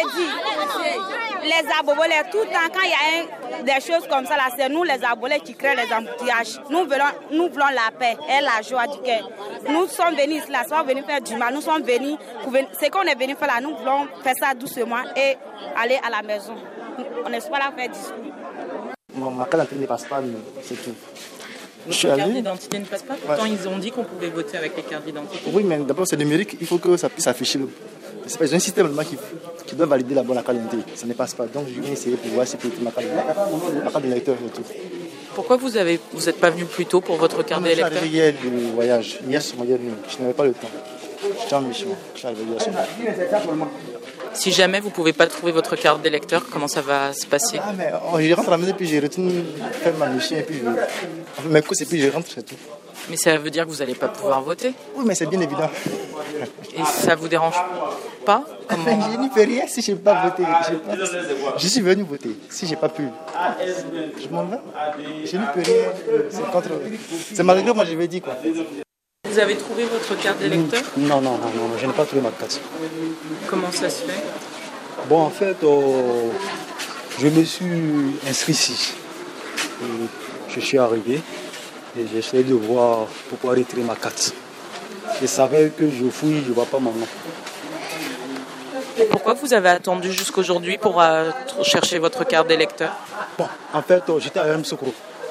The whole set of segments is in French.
dit, les Abobolais, tout le temps, quand il y a des choses comme ça, là, c'est nous les Abobolais qui créent les embouteillages. Nous voulons la paix et la joie du cœur. Nous sommes venus là, nous sommes venus faire du mal. Nous sommes venus, ce qu'on est venu faire là, nous voulons faire ça doucement et aller à la maison. On n'est pas là pour faire discours. Ma carte d'identité ne passe pas, c'est tout. Votre carte d'identité ne passe pas. Pourtant, ils ont dit qu'on pouvait voter avec les cartes d'identité. Oui, mais d'abord, c'est numérique. Il faut que ça puisse afficher. Ils ont un système qui doit valider la bonne carte d'identité. Ça ne passe pas. Donc, je viens essayer pour voir si c'est ma carte d'électeur et tout. Pourquoi vous n'êtes pas venu plus tôt pour votre carte d'électeur? Je suis arrivé hier du voyage. Hier, je n'avais pas le temps. J'étais en mission. Je suis arrivé hier soir. Si jamais vous ne pouvez pas trouver votre carte d'électeur, comment ça va se passer? Je rentre à la maison, puis je retourne faire ma mission, et puis mes courses, et puis je rentre, c'est tout. Mais ça veut dire que vous n'allez pas pouvoir voter? Oui, mais c'est bien évident. Et ça vous dérange pas? Je n'y fais rien si je n'ai pas voté. Je suis venu voter. Si je n'ai pas pu, je m'en vais. Je n'y peux rien. C'est malgré moi, je vais dire quoi. Vous avez trouvé votre carte d'électeur? Non, je n'ai pas trouvé ma carte. Comment ça se fait? Bon, en fait, je me suis inscrit ici. Je suis arrivé et j'essaie de voir pourquoi retirer ma carte. Je savais que je fouille, je ne vois pas mon nom. Pourquoi vous avez attendu jusqu'aujourd'hui pour chercher votre carte d'électeur? Bon, en fait, j'étais à Yamoussoukro.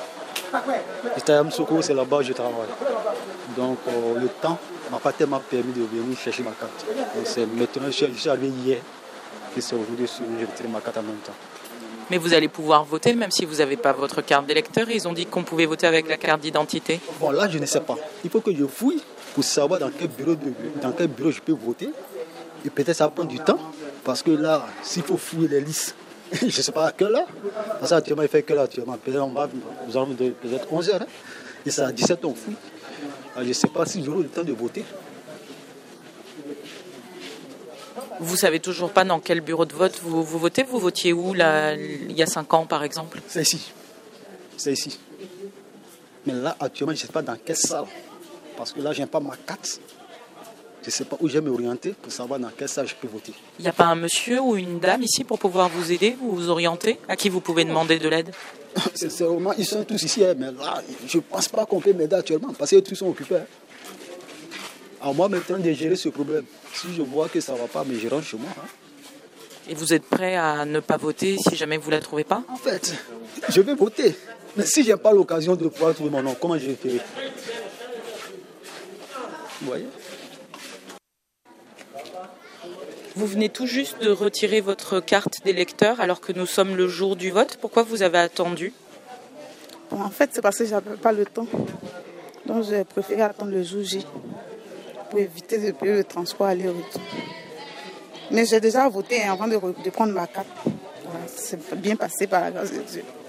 C'est là-bas que je travaille. Donc, le temps m'a pas tellement permis de venir chercher ma carte. Donc, c'est maintenant, je suis arrivé hier et c'est aujourd'hui que j'ai retiré ma carte en même temps. Mais vous allez pouvoir voter même si vous n'avez pas votre carte d'électeur. Ils ont dit qu'on pouvait voter avec la carte d'identité. Bon, là, je ne sais pas. Il faut que je fouille pour savoir dans quel bureau je peux voter. Et peut-être ça va prendre du temps. Parce que là, s'il faut fouiller les listes, je ne sais pas à quelle heure. Parce qu'actuellement, il fait que là, actuellement. Nous allons peut-être 11h. Hein, et c'est à 17h, on fouille. Alors, je ne sais pas si j'aurai le temps de voter. Vous savez toujours pas dans quel bureau de vote vous votez? Vous votiez où là, il y a 5 ans, par exemple? C'est ici. C'est ici. Mais là, actuellement, je ne sais pas dans quelle salle. Parce que là, je n'ai pas ma carte. Je ne sais pas où je vais m'orienter pour savoir dans quelle salle je peux voter. Il n'y a pas un monsieur ou une dame ici pour pouvoir vous aider, vous orienter? À qui vous pouvez demander de l'aide? Sincèrement, ils sont tous ici, mais là, je ne pense pas qu'on peut m'aider actuellement parce que tous sont occupés. À moi maintenant de gérer ce problème. Si je vois que ça ne va pas, mais je rentre chez moi. Hein. Et vous êtes prêt à ne pas voter si jamais vous ne la trouvez pas? En fait, je vais voter. Mais si je n'ai pas l'occasion de pouvoir trouver mon nom, comment je vais faire? Vous voyez? Vous venez tout juste de retirer votre carte d'électeur alors que nous sommes le jour du vote. Pourquoi vous avez attendu? Bon, en fait, c'est parce que je n'avais pas le temps. Donc, j'ai préféré attendre le jour J pour éviter de payer le transport aller-retour. Mais j'ai déjà voté avant de prendre ma carte. Voilà, c'est bien passé par la grâce de Dieu.